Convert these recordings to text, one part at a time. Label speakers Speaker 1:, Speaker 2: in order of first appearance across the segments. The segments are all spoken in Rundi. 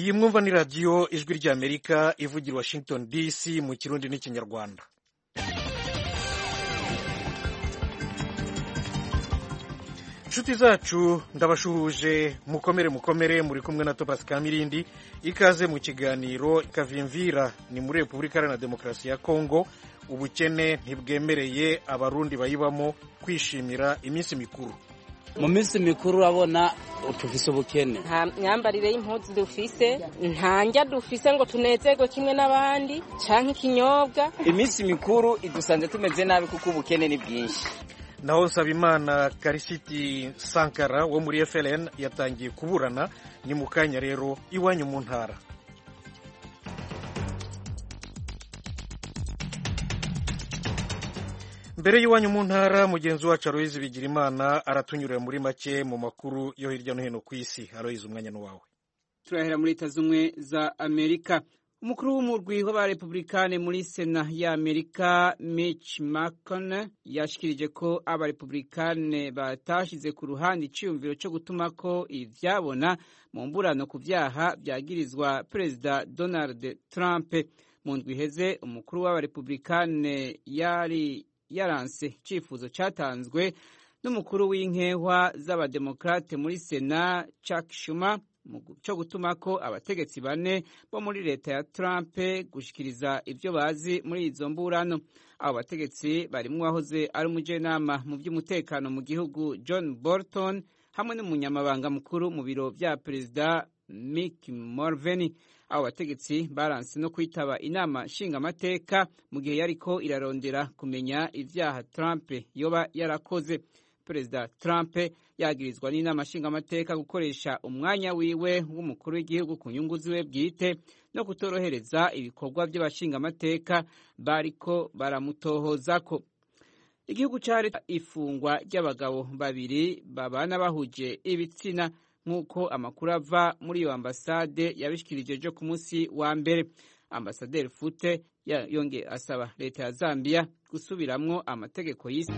Speaker 1: iyi mwumva ni radiyo ijwi ry'Amerika ivugira i Washington DC mu kirundi n'ikinyarwanda. Inshuti zacu ndabashuhuje, mukomere muri kumwe na Thomas Kamirindi. Ikaze mu kiganiro Kavimvira. Ni muri Repubulika Iharanira Demokarasi ya Kongo. Ubukene ntibwemereye abarundi bayibamo kwishimira iminsi mikuru.
Speaker 2: Mu minsi mikuru urabona tufise ubukene,
Speaker 3: nta myambarire y'impuzu dufise, nta ndya dufise ngo tunezerwe kimwe n'abandi canke ikinyobwa.
Speaker 2: Iminsi mikuru idusanze tumeze nabi kuko ubukene ni bwinshi.
Speaker 1: Naho Nsabimana Karisiti Sankara wo muri FLN yatangiye kuburana. Ni mu kanya rero iwanyu mu ntara. Mbere y'iwanyu mu ntara, mugenzi wacu Aloyizi Bigirimana aratunyurira muri make mu makuru yo hirya no hino ku isi. Aloyizi, umwanya ni wawe.
Speaker 4: Turahera muri Leta Zunze za Amerika. Umukuru w'umurwi w'abarepublikane muri Sena ya Amerika Mitch McConnell yashikirije ko abarepublikane batashize ku ruhande iciyumviro cyo gutuma ko ivyabona mu mburano ku vyaha vyagirizwa Perezida Donald Trump. Mu ndwi iheze umukuru w'abarepublikane yaranse icifuzo cyatanzwe n'umukuru w'inkehwa z'abademokrate muri Sena Chuck Schumer cyo gutuma ko abategetsi bane bo muri leta ya Trump gushikiriza ivyo bazi muri izo mburano. Abo bategetsi barimwo wahoze ari umujenama mu by'umutekano mu gihugu John Bolton hamwe n'umunyamabanga mukuru mu biro vya Perezida Mick Mulvaney. Abo bategetsi baranse no kwitaba inama nshingamateka mu gihe yariko irarondera kumenya ivyaha Trump yoba yarakoze. Perezida Trump yagirizwa n'inama nshingamateka gukoresha umwanya wiwe w'umukuru w'igihugu ku nyungu ziwe bwite no kutorohereza ibikorwa by'abashingamateka bariko baramutohozako. Igihugu cari ifungwa ry'abagabo babiri babana bahuje ibitsina nk'uko amakuru ava muri iyo ambasade yabishikirije ejo ku munsi wa mbere. Ambasaderi Fute yongeye asaba leta ya Zambia gusubiramwo amategeko y'isi.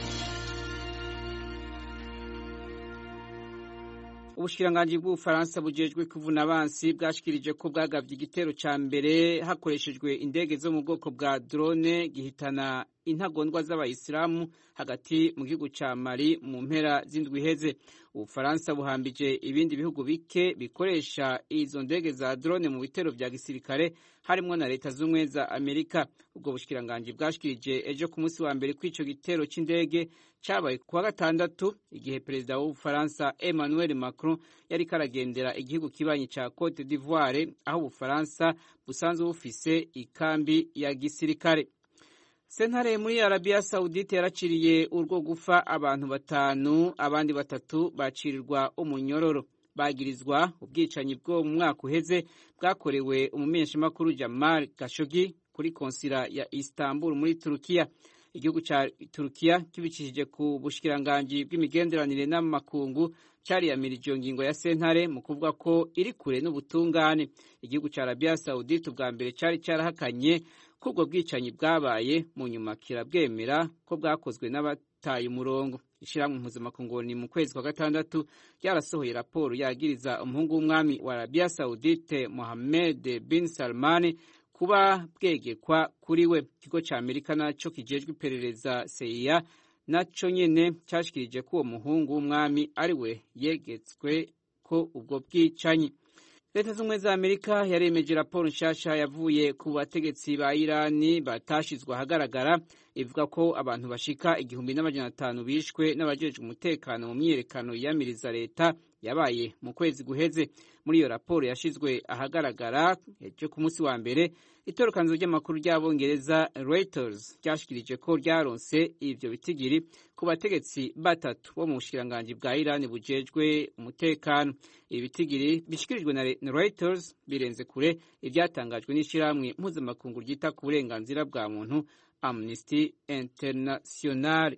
Speaker 4: Ubushikiranganji bw'Ubufaransa bujejwe kuvuna abansi bwashikirije ko bwagavye igitero ca mbere hakoreshejwe indege zo mu bwoko bwa drone gihitana intagondwa z'abayisilamu hagati mu gihugu ca Mali mu mpera z'indwi iheze. Ubufaransa buhambije ibindi bihugu bike bikoresha izo ndege za drone mu bitero vya gisirikare harimwo na Leta Zunze za Amerika. Ubwo bushikiranganji bwashikirije ejo ku munsi wa mbere kw'ico gitero c'indege cabaye kuwa gatandatu igihe perezida w'Ubufaransa Emmanuel Macron yari karagendera igihugu kibanyi ca Cote d'Ivoire aho Ubufaransa busanzwe bufise ikambi ya gisirikare. Sentare muri Arabia Saudite yaraciriye urwo gufa abantu batanu, abandi batatu bacirirwa umunyororo. Bagirizwa ubwicanyi bwo mu mwaka uheze bwakorewe umumenyeshamakuru Jamal Khashoggi kuri konsila ya Istanbul muri Turukiya. Igihugu ca Turukiya kibicishije ku bushikiranganji bw'imigenderanire n'amakungu cariyamirije iyo ngingo ya sentare mu kuvuga ko iri kure n'ubutungane. Igihugu ca Arabia Saudite ubwa mbere cari carahakanye ko ubwo bwicanyi bwabaye, mu nyuma kirabwemera ko bwakozwe n'abataye umurongo. Ishirahamwe mpuzamakungu ni mu kwezi kwa gatandatu ryarasohoye raporo yagiriza umuhungu w'umwami wa Arabia Saudite Mohammed bin Salman kuba bwegekwa kuri we. Ikigo ca Amerika naco kijejwe iperereza CIA naco nyene cashikirije ko uwo muhungu w'umwami ari we yegetswe ko ubwo bwicanyi. Leta Zunze za Amerika yaremeje raporo nshasha yavuye ku bategetsi ba Irani batashizwe ahagaragara ivuga ko abantu bashika 1,500 bishwe n'abajejwe umutekano mu myiyerekano yamiriza leta yabaye mu kwezi guheze. Muri iyo raporo yashizwe ahagaragara ejo ku munsi wa mbere, itorokanzo ry'amakuru ry'Abongereza Reuters ryashikirije ko ryaronse ivyo bitigiri ku bategetsi batatu bo mu bushikiranganji bwa Irani bujejwe umutekano. Ibi bitigiri bishikirijwe na Reuters birenze kure ivyatangajwe n'ishirahamwe mpuzamakungu ryita ku burenganzira bwa muntu Amnesty International.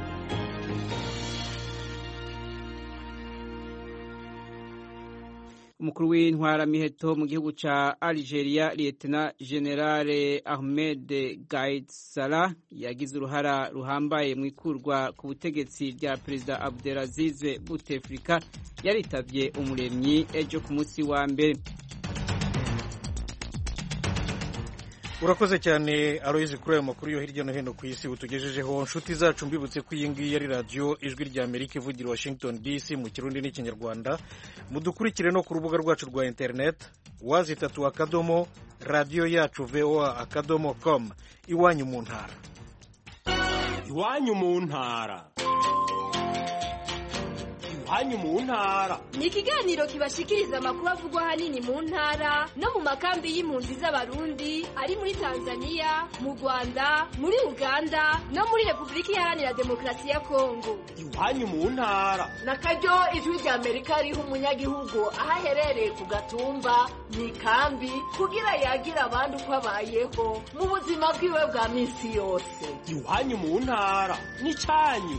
Speaker 4: Umukuru w'intwaramiheto mu gihugu ca Algeria Lieutenant General Ahmed Gaid Salah yagize uruhara ruhambaye mu ikurwa ku butegetsi rya Perezida Abdelaziz Bouteflika yaritavye umuremyi ejo ku munsi wa mbere.
Speaker 1: urakoze cyane Aloyizi kuri ayo makuru yo hirya no hino ku isi utugejejeho. Nshuti zacu mbibutse ko iyi ngiyi ari radiyo ijwi rya Amerika ivugira Washington DC mu kirundi n'ikinyarwanda. Mudukurikire no ku rubuga rwacu rwa internet wazitatu akadomo radiyo yacu voa akadomo com. Iwanyu mu ntara.
Speaker 5: Iwanyu mu ntara. Iwanyu mu ntara
Speaker 6: ni ikiganiro kibashikiriza amakuru avugwa ahanini mu ntara no mu makambi y'impunzi z'abarundi ari muri Tanzania, mu Rwanda, muri Uganda no muri Repubulika Iharanira Demokarasi ya Kongo.
Speaker 5: Iwanyu mu ntara
Speaker 7: nakaryo ijwi rya Amerika riha umunyagihugu aho aherereye ku gatumba mu ikambi kugira yagira abandi uko abayeho mu buzima bwiwe bwa minsi yose.
Speaker 5: Iwanyu mu ntara ni cyanyu.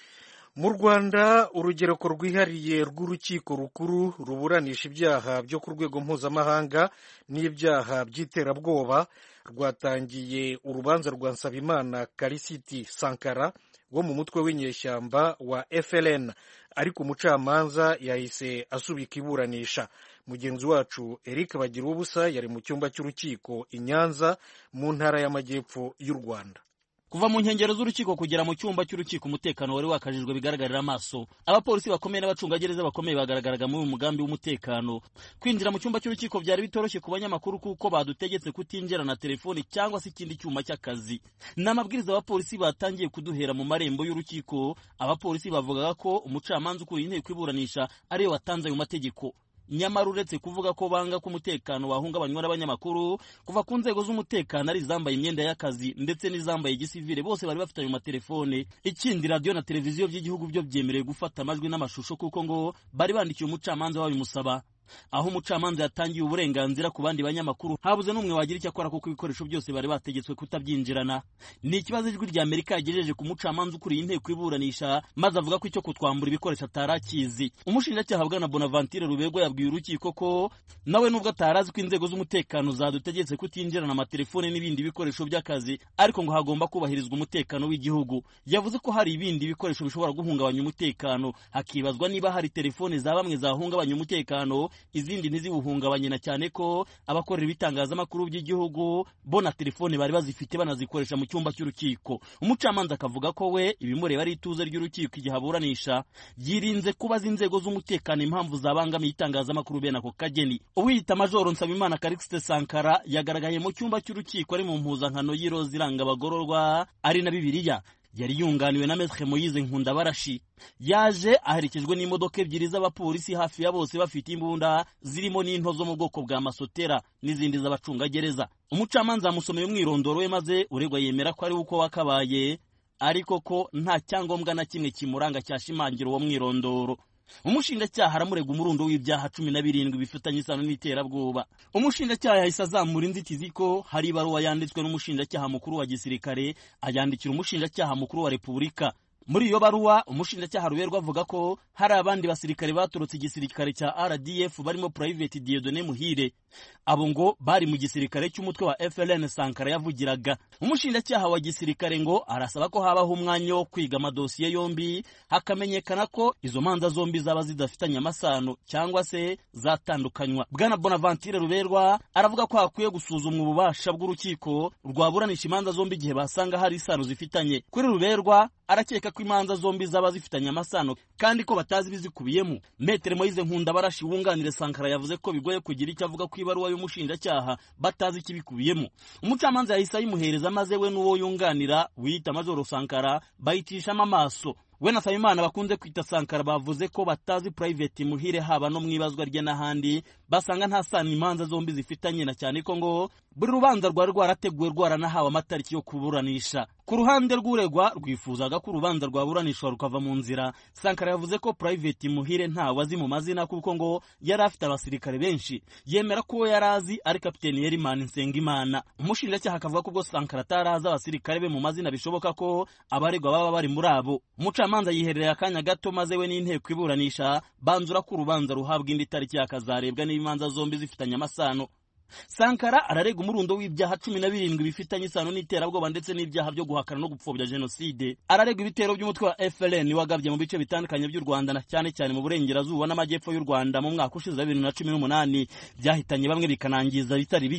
Speaker 1: Mu Rwanda urugereko rwihariye rw'urukiko rukuru ruburanisha ibyaha byo ku rwego mpuzamahanga n'ibyaha by'iterabwoba rwatangiye urubanza rwa Nsabimana Kalisiti Sankara wo mu mutwe w'inyeshyamba wa FLN, ariko umucamanza yahise asubika iburanisha. Mugenzi wacu Eric Bagiruwubusa yari mu cyumba cy'urukiko i Nyanza mu ntara y'Amajyepfo y'u Rwanda.
Speaker 8: Kuva mu nkengero z'urukiko kugera mu cyumba cy'urukiko umutekano wari wakajijwe bigaragarira amaso. Abapolisi bakomeye n'abacungagereza bakomeye bagaragaraga muri uyu mugambi w'umutekano. Kwinjira mu cyumba cy'urukiko byari bitoroshye ku banyamakuru kuko badutegetse kutinjira na telefoni cyangwa se ikindi cyuma cy'akazi. N'amabwiriza abapolisi batangiye kuduhera mu marembo y'urukiko. Abapolisi bavugaga ko umucamanza ukuriye inteko iburanisha ariyo watanze ayo mategeko. Nyamara uretse kuvuga ko banga ko umutekano wahungabanywa n'abanyamakuru, kuva ku nzego z'umutekano ari zambaye imyenda y'akazi ndetse n'izambaye igisivile bose bari bafite ayo matelefone. Ikindi radio na televiziyo by'igihugu byo byemerewe gufata amajwi n'amashusho kuko ngo bari bandikiye umucamanza babimusaba. Aho umucamanza yatangiye uburenganzira ku bandi banyamakuru habuze n'umwe wagira icyo akora kuko ibikoresho byose bari bategetswe kutabyinjirana. Ni ikibazo ijwi rya Amerika yagejeje ku mucamanza ukuriye inteko iburanisha, maze avuga ko icyo kutwambura ibikoresho atarakizi. Umushinjacyaha Bwana Bonaventure Rubego yabwiye urukiko ko nawe nubwo atarazi ko inzego z'umutekano zadutegetse kutinjirana amatelefone n'ibindi bikoresho by'akazi, ariko ngo hagomba kubahirizwa umutekano w'igihugu. Yavuze ko hari ibindi bikoresho bishobora guhungabanya umutekano, hakibazwa niba hari telefone za bamwe zahungabanya umutekano, izindi ntizibuhungabanye, na cyane ko abakorera ibitangazamakuru by'igihugu bo na telefone bari bazifite banazikoresha mu cyumba cy'urukiko. Umucamanza akavuga ko we ibimureba ari ituze ry'urukiko igihe aburanisha, yirinze kubaza inzego z'umutekano impamvu zabangamiye itangazamakuru bene ako kageni. Uwiyita Majoro Nsabimana Kalisiti Sankara yagaragaye mu cyumba cy'urukiko ari mu mpuzankano y'iroza iranga abagororwa ari na Bibiliya. Yari yunganiwe na Maître Moise Nkundabarashi. Yaje aherekejwe n'imodoka ebyiri z'abapolisi hafi ya bose bafite imbunda zirimo n'into zo mu bwoko bwa masotera n'izindi z'abacungagereza. Umucamanza amusomeye umwirondoro we maze uregwa yemera ko ari uko wakabaye, ariko ko nta cyangombwa na kimwe kimuranga cyashimangira uwo mwirondoro. Umushinjacyaha aramurega umurundo w'ibyaha 17 bifitanye isano n'iterabwoba. Umushinjacyaha yahise azamura inzitizi ko hari ibaruwa yanditswe n'umushinjacyaha mukuru wa gisirikare ayandikira umushinjacyaha mukuru wa Repubulika. Muri iyo baruwa umushinjacyaha Ruberwa avuga ko hari abandi basirikare baturutse igisirikare cya RDF barimo Private Dieudonné Muhire. Abo ngo bari mu gisirikare cy'umutwe wa FLN Sankara yavugiraga. Umushinjacyaha wa gisirikare ngo arasaba ko habaho umwanya wo kwiga amadosiye yombi, hakamenyekana ko izo manza zombi zaba zidafitanye amasano cyangwa se zatandukanywa. Bwana Bonaventure Ruberwa aravuga ko hakwiye gusuzumwa ububasha bw'urukiko rwaburanisha imanza zombi igihe basanga hari isano zifitanye. Kuri Ruberwa arakeka ko imanza zombi zaba zifitanye amasano kandi ko batazi bizikubiyemo. Maître Moise Nkundabarashi wunganire Sankara yavuze ko bigoye kugira icyo avuga ku ibaruwa y'umushinjacyaha batazi ikibikubiyemo. Umucamanza yahise ayimuhereza maze we n'uwo yunganira wiyita Majoro Sankara bayitishamo amaso. We na Nsabimana bakunze kwita Sankara bavuze ko batazi Private Muhire haba no mwibazwa rye n'ahandi, basanga nta sano imanza zombi zifitanye, na cyane ko ngo buri rubanza rwari rwarateguwe rwaranahawe amatariki yo kuburanisha. Ku ruhande rw'uregwa rwifuzaga ko urubanza rwaburanishwa rukava mu nzira. Sankara yavuze ko Private Muhire ntawe azi mu mazina kuko ngo yari afite abasirikare benshi. Yemera ko yari azi ari Kapiteni Yerimani Nsengimana. Umushinjacyaha akavuga ko ubwo Sankara atarazi abasirikare be mu mazina bishoboka ko abaregwa baba bari muri abo. Umucamanza yiherereye akanya gato maze we n'inteko iburanisha banzura ko urubanza ruhabwa indi tariki yakazarebwa n'imanza zombi zifitanye amasano. Sankara ararega umurundo w'ibyaha 17 bifitanye isano n'iterabwoba ndetse n'ibyaha byo guhakana no gupfobya genocide. Ararega ibitero by'umutwe wa FLN wagabye mu bice bitandukanye by'u Rwanda na cyane cyane mu burengerazuba n'amajyepfo y'u Rwanda mu mwaka ushize 2018 byahitanye bamwe bikanangiza bitari bike.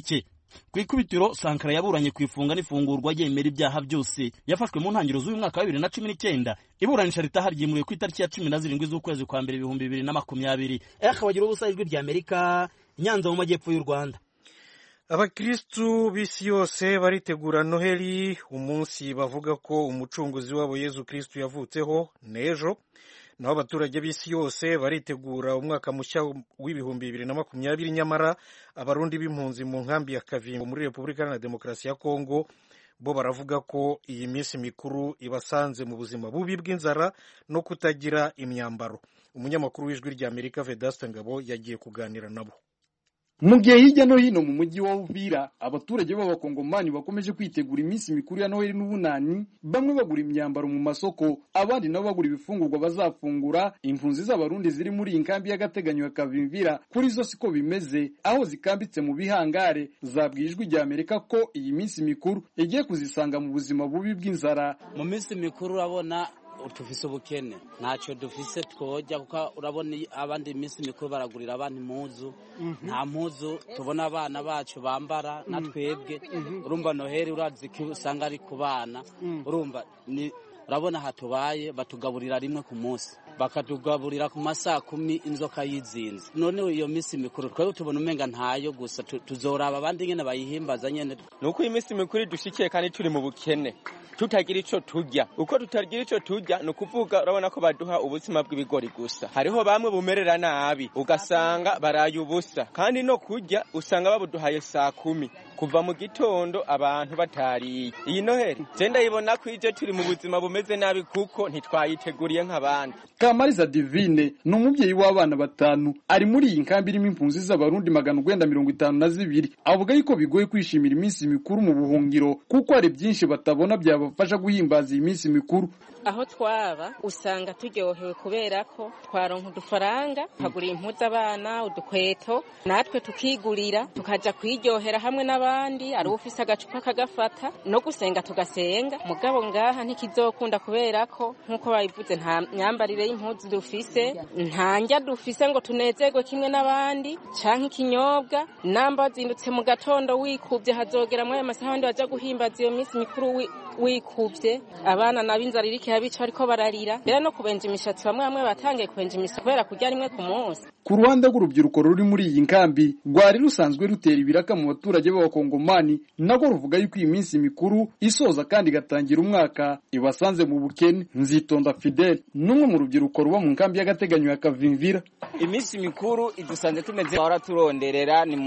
Speaker 8: ku ikubitiro Sankara yaburanye ku ifunga n'ifungurwa yemera ibyaha byose. Yafashwe mu ntangiriro z'uyu mwaka wa 2019. Iburanisha ritaha ryimuriwe ku itariki ya 17 z'ukwezi kwa mbere 2020. Akabagira ubusa ijwi rya Amerika, Nyanza mu majyepfo y'u Rwanda.
Speaker 1: Abakristu b'isi yose baritegura Noheli, umunsi bavuga ko umucunguzi wabo Yezu Kristu yavutseho n'ejo. Naho abaturage b'isi yose baritegura umwaka mushya w'ibihumbi 2020, nyamara abarundi b'impunzi mu nkambi ya Kavingo muri Repubulika Iharanira Demokarasi ya Kongo bo baravuga ko iyi minsi mikuru ibasanze mu buzima bubi bw'inzara no kutagira imyambaro. Umunyamakuru w'ijwi rya Amerika Vedaste Ngabo yagiye kuganira nabo.
Speaker 9: Mu gihe hirya no hino mu mujyi wa Uvira abaturage b'abakongomani bakomeje kwitegura iminsi mikuru ya Noheli n'ubunani, bamwe bagura imyambaro mu masoko, abandi nabo bagura ibifungurwa bazafungura. Impunzi z'abarundi ziri muri inkambi y'agateganyo ya Kavimvira kuri zo siko bimeze, aho zikambitse mu bihangare. Zabwijwe rya Amerika ko iyi minsi mikuru igiye kuzisanga mu buzima bubi bw'inzara.
Speaker 10: Mu minsi mikuru urabona tufise ubukene, ntacyo dufise twojya, kuko urabona abandi iminsi mikuru baragurira abandi impuzu, nta mpuzu tubona abana bacu bambara na twebwe. Urumva Noheli urazi ko usanga ari ku bana, urumva ni urabona hatubaye batugaburira rimwe ku munsi, bakatugaburira ku masaa 10 inzoka yizinze. None iyo minsi mikuru twebwe tubona umenga ntayo gusa, tuzoraba abandi nyene bayihimbaza nyene.
Speaker 11: Nuko iyi minsi mikuru dushikiye kandi turi mu bukene, tutagira ico turya. Uko tutagira ico turya no kuvuga urabona ko baduha ubuzima bw'ibigori gusa. Hariho bamwe bumerera nabi ugasanga baraye ubusa, kandi no kurya usanga babuduhaye saa 10 kuva mu gitondo abantu batariye. Iyi Noheli genda yibona ko ije turi mu buzima bumeze nabi kuko ntitwayiteguriye nk'abandi.
Speaker 9: Kamariza Divine n'umubyeyi w'abana batanu ari muri iyi nkambi irimo impunzi z'abarundi 952. Avuga yuko bigoye kwishimira iminsi mikuru mu buhungiro kuko hari byinshi batabona byabafasha guhimbaza iyi minsi mikuru.
Speaker 3: Aho twaba usanga turyohewe kubera ko twaronka udufaranga, tukagura impuzu abana, udukweto, natwe tukigurira tukaja kwiryohera hamwe n'abandi. Ari ufise agacupa kagafata no gusenga tugasenga. Mugabo ngaha ntikizokunda kubera ko nkuko bayivuze nta myambarire y'impuzu dufise, nta njya dufise ngo tunezerwe kimwe n'abandi, canke ikinyobwa. Namba zindutse mu gatondo wikubye hazogera mu amasaha andi baja guhimbaza iyo minsi mikuru wikubye. Abana nabinzara iriki habica ariko bararira, bera no kubenja imishatsi, bamwe batangiye kubenja imishatsi kubera kurya rimwe ku munsi.
Speaker 9: Ku ruhande rw'urubyiruko ruri muri iyi nkambi rwari rusanzwe rutera ibiraka mu baturage b'abakongomani, nako ruvuga yuko iyi minsi mikuru isoza kandi igatangira umwaka ibasanze mu bukene. Nzitonda Fidel n'umwe mu rubyiruko ruba mu nkambi y'agateganyo ya Kavimvira.
Speaker 2: Iminsi mikuru idusanze tumeze ahora turonderera ni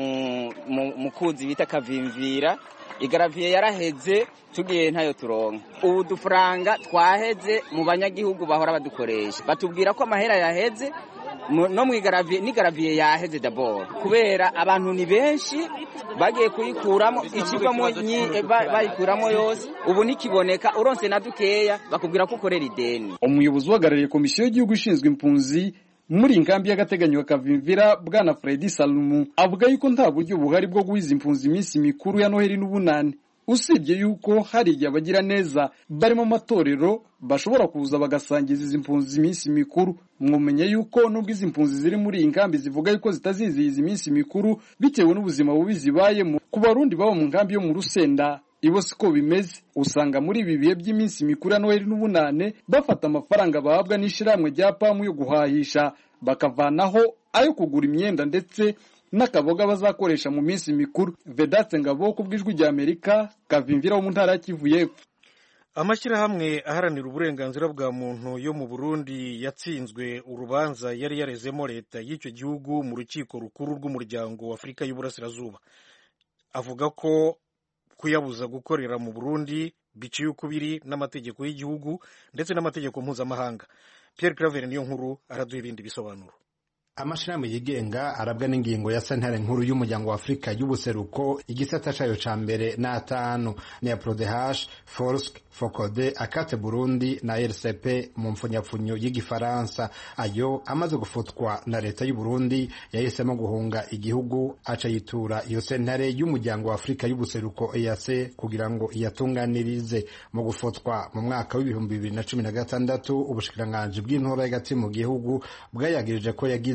Speaker 2: mu kuzi bita Kavimvira. Igaraviye yaraheze tugiye ntayo turonka. Ubu dufaranga twaheze mu banyagihugu bahora badukoresha, batubwira ko amahera yaheze no mu igaraviye, ni garaviye yaheze d'abord kubera abantu ni benshi bagiye kuyikuramo, ikivamo bayikuramo yose ubu nikiboneka, uronse na dukeya bakubwira ko ukorera ideni.
Speaker 9: Umuyobozi uhagarariye komisiyo y'igihugu ishinzwe impunzi muri inkambi y'agateganyo ya Kavimvira, Bwana Fredi Salumu, avuga yuko nta buryo buhari bwo guhiza impunzi iminsi mikuru ya Noheli n'ubunani, usibye yuko hari igihe abagira neza barimo amatorero bashobora kuza bagasangiza izi impunzi iminsi mikuru. Mwumenya yuko nubwo izi impunzi ziri muri iyi nkambi zivuga yuko zitazizihiza iminsi mikuru bitewe n'ubuzima bubi zibayemo, ku barundi baba mu nkambi yo mu Rusenda ibo siko bimeze. Usanga muri ibi bihe by'iminsi mikuru ya Noheli n'ubunane bafata amafaranga bahabwa n'ishiramwe rya pamu yo guhahisha bakavanaho ayo kugura imyenda ndetse n'akaboga bazakoresha mu minsi mikuru. Vedaste Ngabo ku bw'ijwi rya Amerika, Kavimvira wo mu ntara ya Kivu y'Epfo.
Speaker 1: Amashyirahamwe aharanira uburenganzira bwa muntu yo mu Burundi yatsinzwe urubanza yari yarezemo leta y'icyo gihugu mu rukiko rukuru rw'umuryango wa Afurika y'Uburasirazuba. Avuga ko kuyabuza gukorera mu Burundi biciye ukubiri n'amategeko y'igihugu ndetse n'amategeko mpuzamahanga. Pierre Claver niyo nkuru araduha ibindi bisobanuro.
Speaker 12: Amashirahamwe yigenga arabwa n'ingingo ya sentare nkuru y'umuryango wa Afrika y'ubuseruko igisata cayo ca mbere na 5 ni Prodehash, Forsk, Focode, Akate Burundi na RCP mu mfunyapfunyo y'igifaransa. Ayo amaze gufutwa na leta y'u Burundi yahisemo guhunga igihugu aca yitura iyo sentare y'umuryango wa Afrika y'ubuseruko EAC kugira ngo iyatunganirize. Mu gufutwa mu mwaka wa 2016 ubushikiranganji bw'intora y'agati mu gihugu bwayagirije ko yagize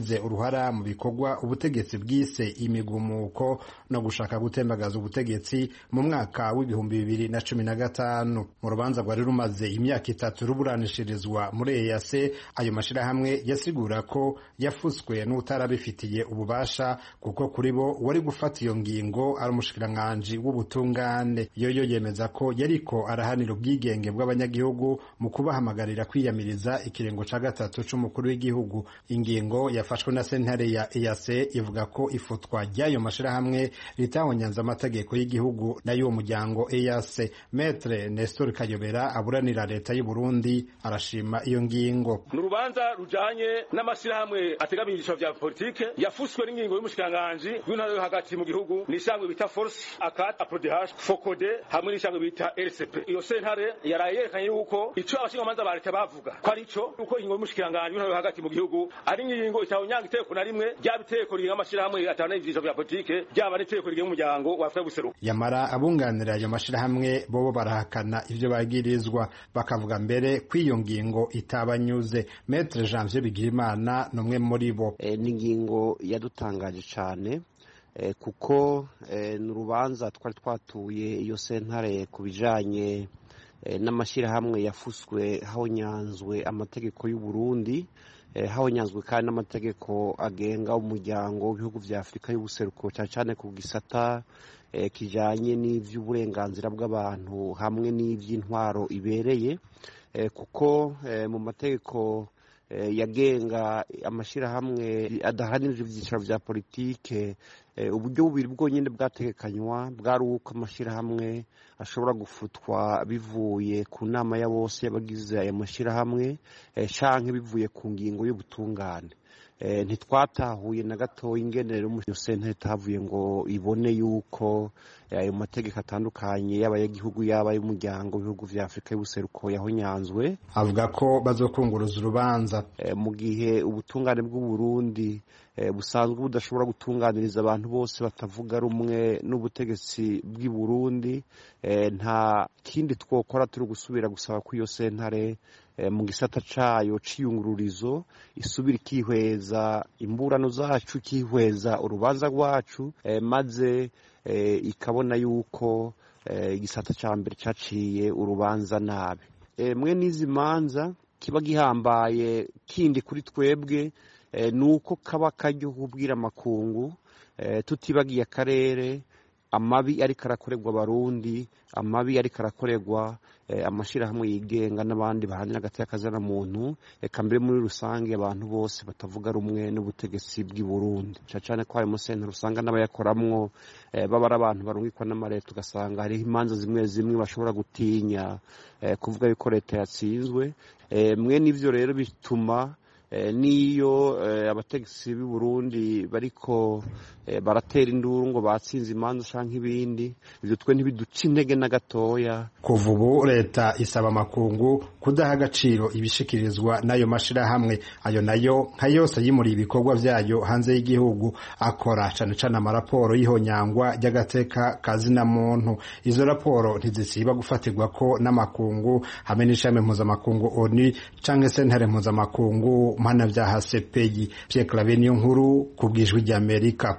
Speaker 12: yagize uruhara mu bikorwa ubutegetsi bwise imigumuko no gushaka gutembagaza ubutegetsi mu mwaka w'2015. Mu rubanza rwari rumaze imyaka 3 ruburanishirizwa muri EAC, ayo mashirahamwe yasigura ko yafuswe n'utarabifitiye ububasha kuko kuri bo wari gufata iyo ngingo ari umushikiranganji w'ubutungane. Yoyo yemeza ko yariko arahanira ubwigenge bw'abanyagihugu mu kubahamagarira kwiyamiriza ikirengo ca gatatu c'umukuru w'igihugu. Ingingo yafashwe na sentare ya EAC ivuga ko ifutwa ry'ayo mashirahamwe ritahonyanze amategeko y'igihugu n'ay'uwo muryango EAC. Maître Nestor Kayobera aburanira leta y'u Burundi arashima iyo ngingo.
Speaker 13: N'urubanza rujanye n'amashirahamwe ategamiye ibiciro vya politike yafuswe n'ingingo y'umushikiranganji w'intara yo hagati mu gihugu n'ishangwe bita Force Akat Aprodehash Fokode hamwe n'ishangwe bita LCP. Iyo sentare yarayerekanye yuko ico abashingamanza ba leta bavuga ko ari ico uko ingingo y'umushikiranganji w'intara yo hagati mu gihugu ari ingingo itawunyanga iteko na rimwe ry'abiteko rigenga amashirahamwe atana ibiciro vya politike ryaba n'iteko rigenga umuryango wa Afrika y'ubuseruko.
Speaker 12: Yamara abunganira ayo mashirahamwe bobo barahakana ivyo bagirizwa, bakavuga mbere kw'iyo ngingo itabanyuze. Maître Janvier Bigirimana numwe muri bo.
Speaker 14: N'ingingo yadutangaje cyane kuko n'urubanza twari twatuye iyo sentare kubijanye n'amashirahamwe yafuswe hahonyanzwe amategeko y'u Burundi, hahonyanzwe kandi n'amategeko agenga umuryango w'ibihugu vya Afrika y'ubuseruko cyane ku gisata kijanye n'ivy'uburenganzira bw'abantu hamwe n'ivy'intwaro ibereye, kuko mu mategeko yagenga amashirahamwe adahanirije ivyiciro vya politike uburyo bubiri bwonyene bwategekanywa bwari uko amashirahamwe ashobora gufutwa bivuye ku nama ya bose y'abagize aya mashirahamwe canke bivuye ku ngingo y'ubutungane. Ntitwatahuye na gato ingenero mu sentare tavuye ngo ibone yuko ayo mategeko atandukanye y'abanyagihugu yaba y'umuryango w'ibihugu vya Afrika y'ubuseruko yahonyanzwe.
Speaker 12: Avuga ko bazokunguruza urubanza
Speaker 14: mu gihe ubutungane bw'u Burundi busanzwe budashobora gutunganiriza abantu bose batavuga rumwe n'ubutegetsi bw'i Burundi. Nta kindi twokora turi gusubira gusaba ko iyo sentare mu gisata cayo ciyungururizo isubira ikihweza imburano zacu, ikihweza urubanza rwacu, maze ikabona yuko igisata ca mbere caciye urubanza nabi. Mwe n'izi manza kiba gihambaye kindi kuri twebwe nuko kaba karyo kubwira amakungu tutibagiye akarere amabi ariko arakorerwa Abarundi, amabi ariko arakorerwa amashirahamwe yigenga n'abandi bahanira hagati y'akazana muntu, eka mbere muri rusange abantu bose batavuga rumwe n'ubutegetsi bw'i Burundi. Cyane ko ayo musentero usanga n'abayakoramwo baba ari abantu barungikwa n'amareta, ugasanga hariho imanza zimwe zimwe bashobora gutinya kuvuga yuko leta yatsinzwe. Mwe n'ivyo rero bituma niyo abategetsi b'i Burundi bariko baratera induru ngo batsinze imanza canke ibindi, ivyo twe ntibiduca intege na gatoya.
Speaker 12: Kuva ubu leta isaba amakungu kudaha agaciro ibishikirizwa n'ayo mashirahamwe. Ayo nayo nka yose yimuriye ibikorwa vyayo hanze y'igihugu, akora cane cane amaraporo y'ihonyangwa ry'agateka kazina muntu. Izo raporo ntizisiba gufatirwa ko n'amakungu hamwe n'ishami mpuzamakungu ONU canke sentare mpuzamakungu mpanavyaha CPI. Pierre Claver niyo nkuru ku bw'ijwi ry'Amerika.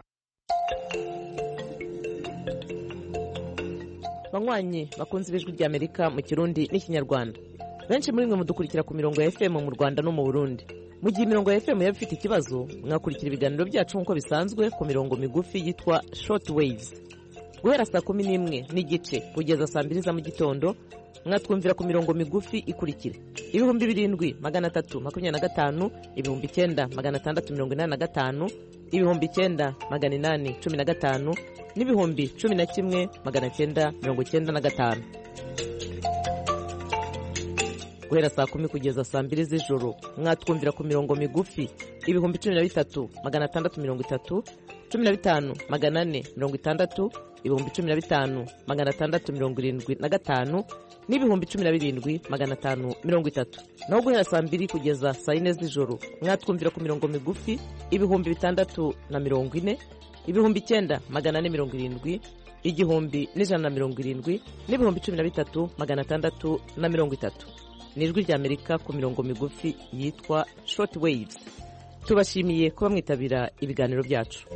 Speaker 15: Banywanyi bakunze ibijwi ry'Amerika mu Kirundi n'Ikinyarwanda, benshi muri mwe mudukurikira ku mirongo ya FM mu Rwanda no mu Burundi. Mu gihe imirongo ya FM yaba ifite ikibazo, mwakurikira ibiganiro byacu nk'uko bisanzwe ku mirongo migufi yitwa short waves. Guhera saa 11 n'igice kugeza saa 2 za mu gitondo, mwatwumvira ku mirongo migufi ikurikira: 7325, 9685, 9815 n'ibihumbi 11,995. Guhera saa 10 kugeza saa 2 z'ijoro mwatwumvira ku mirongo migufi 13,630, 15,460, 15,675 n'ibihumbi 17,530. Naho guhera saa 2 kugeza saa 4 z'ijoro mwatwumvira ku mirongo migufi 640, 9,470, 1,170 n'ibihumbi 13,630. Ni ijwi ry'Amerika ku mirongo migufi yitwa short waves. tubashimiye kuba mwitabira ibiganiro byacu.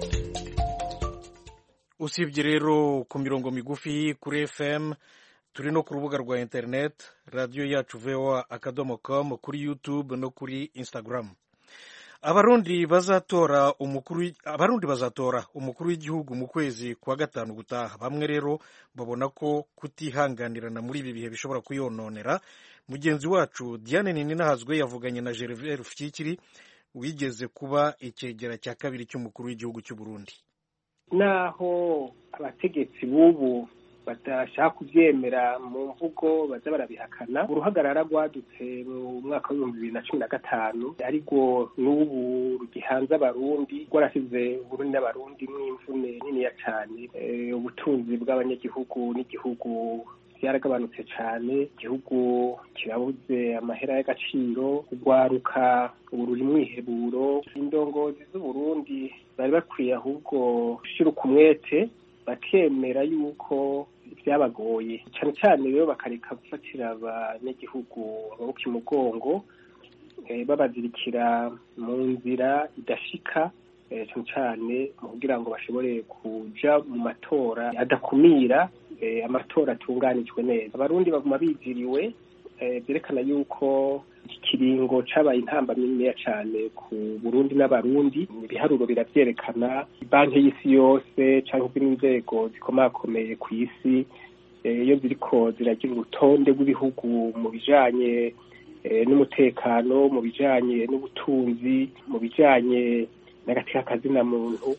Speaker 1: Usibye rero ku mirongo migufi kuri FM, turi no ku rubuga rwa internet radio yacu voa.com, kuri YouTube no kuri Instagram. Abarundi bazatora umukuru w'igihugu mu kwezi kwa gatanu gutaha. Bamwe rero babona ko kutihanganirana muri ibi bihe bishobora kuyononera. Mugenzi wacu Diane Nininahazwe yavuganye na Gervais Rufyikiri wigeze kuba icegera cya kabiri cy'umukuru w'igihugu cy'u Burundi.
Speaker 16: Naho abategetsi b'ubu badashaka kubyemera mu mvugo baza barabihakana, uruhagarara rwadutse mu mwaka wa 2015 ariko n'ubu rugihanze abarundi rwarasize Burundi n'abarundi mw'imvune niniya cyane. Ubutunzi bw'abanyagihugu n'igihugu byaragabanutse cyane, igihugu kirabuze amahera y'agaciro, urwaruka ubu ruri mwiheburo. Indongozi z'Uburundi bari bakwiye ahubwo gushyira umwete bakemera yuko byabagoye cyane cyane, rero bakareka gufatira abanyagihugu amaboko imugongo, babazirikira mu nzira idashika cyane cyane mu kugira ngo bashobore kuja mu matora adakumira, amatora atunganijwe neza. Abarundi baguma biziriwe, byerekana yuko ikiringo cabaye intambamyi niniya cyane ku Burundi n'abarundi. Ibiharuro biravyerekana, banki y'isi yose canke inzego zikomakomeye ku isi iyo ziriko ziragira urutonde rw'ibihugu mu bijanye n'umutekano, mu bijanye n'ubutunzi, mu bijanye n'agateka kazina muntu,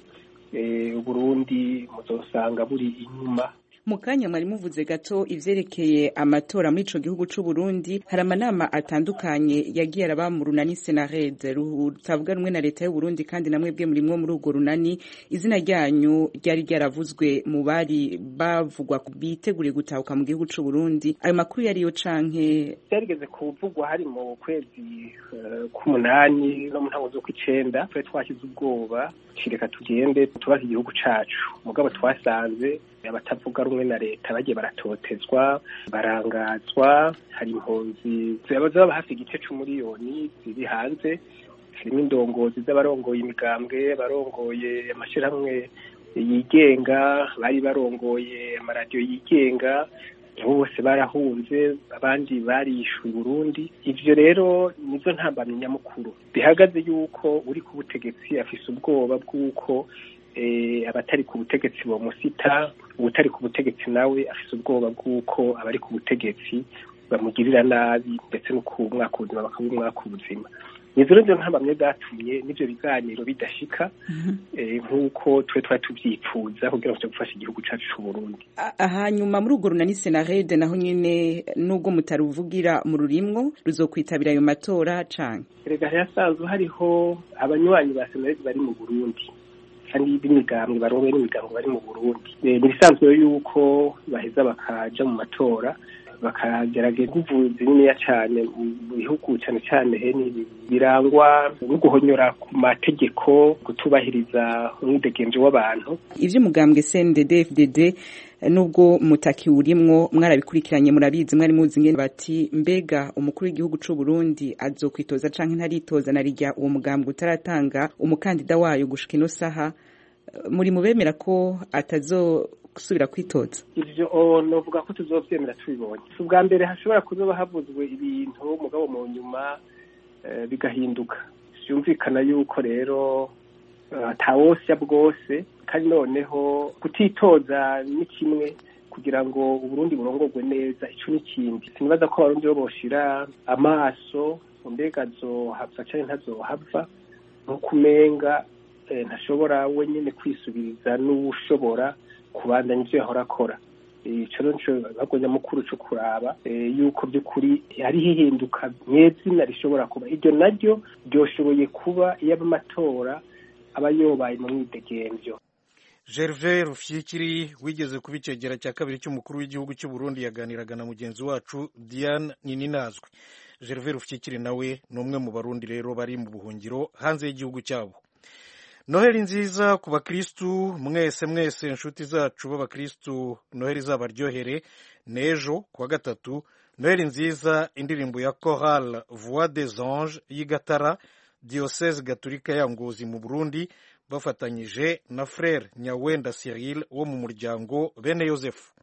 Speaker 16: Burundi muzosanga buri inyuma.
Speaker 17: Mu kanya mwari muvuze gato ivyerekeye amatora muri ico gihugu c'u Burundi. Hari amanama atandukanye yagiye araba mu runani Senared rutavuga rumwe na leta y'u Burundi, kandi namwe bwe murimwo muri urwo runani. Izina ryanyu ryari ryaravuzwe mu bari bavugwa biteguriye gutahuka mu gihugu c'u Burundi. Ayo makuru yariyo canke
Speaker 16: yarigeze kuvugwa hari mu kwezi k'umunani no mu ntango zo kw'icenda? Twe twashyize ubwoba, reka tugende tubaze igihugu cacu. Mugabo twasanze abatavuga rumwe na leta bagiye baratotezwa, barangazwa. Hari impunzi zaba hafi igice c'umuriyoni ziri hanze, harimo indongozi z'abarongoye imigambwe, barongoye amashirahamwe yigenga, bari barongoye amaradiyo yigenga, bose barahunze, abandi barishwe i Burundi. Ivyo rero nizo ntambamyi nyamukuru bihagaze yuko uri ku butegetsi afise ubwoba bw'uko abatari ku butegetsi bomusita, ubutari ku butegetsi nawe afise ubwoba bw'uko abari ku butegetsi bamugirira nabi, ndetse no ku mwaka ubuzima bakabumwaka ubuzima. Nizo rero ntambamye zatumye n'ivyo biganiro bidashika nk'uko twe twari tuvyipfuza kugira ngo gufasha igihugu cacu c'u Burundi.
Speaker 17: Hanyuma muri urwo runani Senared naho nyene nubwo mutaruvugira mu rurimwo, ruzokwitabira ayo matora canke?
Speaker 16: Erega yasanzwe hariho abanywanyi ba Senared bari mu Burundi kandi b'imigambwe barongoye n'imigambwe bari mu Burundi. Nibisanzwe yuko baheza bakaja mu matora, bakagerageza ubuvuzi niniya cyane mu bihugu cyane cyane birangwa no guhonyora ku mategeko, kutubahiriza umwidegemvyo w'abantu.
Speaker 17: Ivy'umugambwe CNDD-FDD nubwo mutaki urimwo mwarabikurikiranye, murabizi, mwari muzi ngene bati mbega umukuru w'igihugu c'u Burundi azokwitoza canke ntaritoza, narirya uwo mugambwe utaratanga umukandida wayo gushika ino saha. Muri mubemera ko atazosubira kwitoza?
Speaker 16: Ivyo novuga ko tuzovyemera tubibonye. Ubwa mbere hashobora kuzoba havuzwe ibintu mugabo mu nyuma bigahinduka. Vyumvikana yuko rero atawosya bwose, kandi noneho kutitoza ni kimwe kugira ngo Uburundi burongorwe neza, ico n'ikindi. Sinibaza ko abarundi bo boshira amaso mbega azohava canke ntazohava, nkukumenga ntashobora wenyine kwisubiriza n'ushobora kubandanya ivyo yahora akora. Ico nico bagonya mukuru cyo kuraba yuko by'ukuri hariho ihinduka nyezina rishobora kuba. Iryo naryo ryoshoboye kuba iyo amatora aba yobaye mu mwidegemvyo.
Speaker 1: Gervais Rufyikiri wigeze kuba icegera cya kabiri cy'umukuru w'igihugu cy'u Burundi yaganiraga na mugenzi wacu Diane Nininahazwe. Gervais Rufyikiri nawe ni umwe mu Barundi rero bari mu buhungiro hanze y'igihugu cyabo. Noheli nziza ku bakristu mwese inshuti zacu b'abakristu, Noheli izabaryohere. Nejo kuwa gatatu Noheli nziza, indirimbo ya Chorale Voix des Anges y'igatara Diocese Gatolika ya Ngozi mu Burundi bafatanyije na Frere Nyawenda Cyril wo mu muryango Bene Yosefu.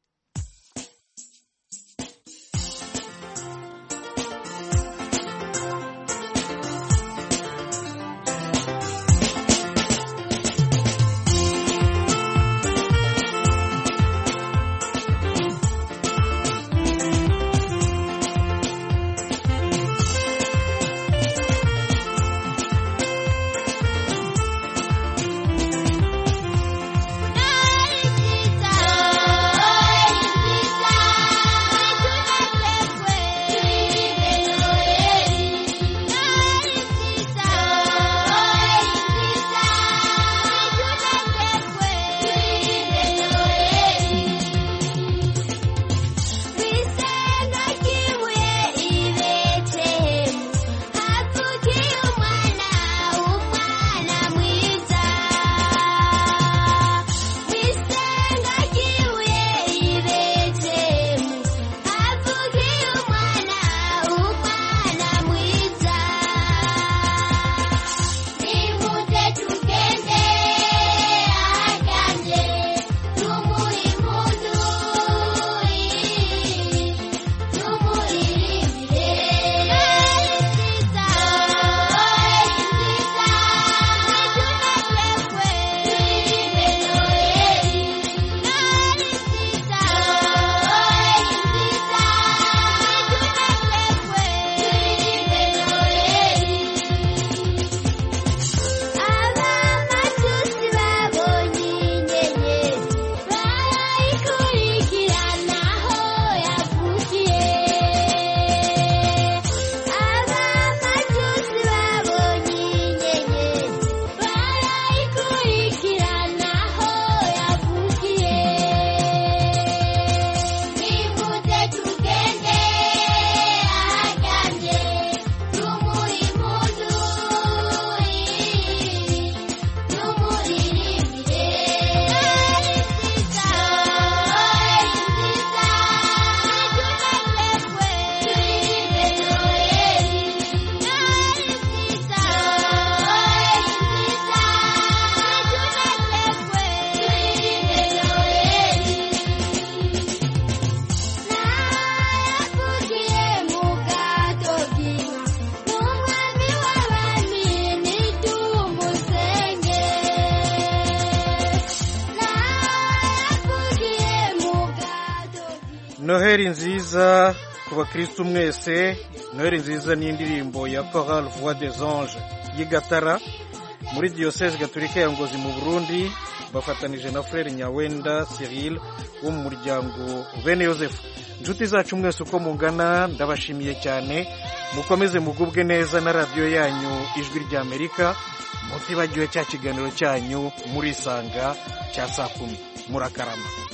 Speaker 1: Noheli nziza ku bakristu mwese. Noheli nziza ni indirimbo ya Chorale Voix des Anges y'Igatara muri Diocese Gatolika ya Ngozi mu Burundi bafatanije na Frere Nyawenda Cyril wo mu muryango Bene Yosefu. Inshuti zacu mwese uko mungana ndabashimiye cyane, mukomeze mugubwe neza na radio yanyu Ijwi ry'Amerika, mutibagiwe cya kiganiro cyanyu muri Sanga cya saa 10. Murakarama.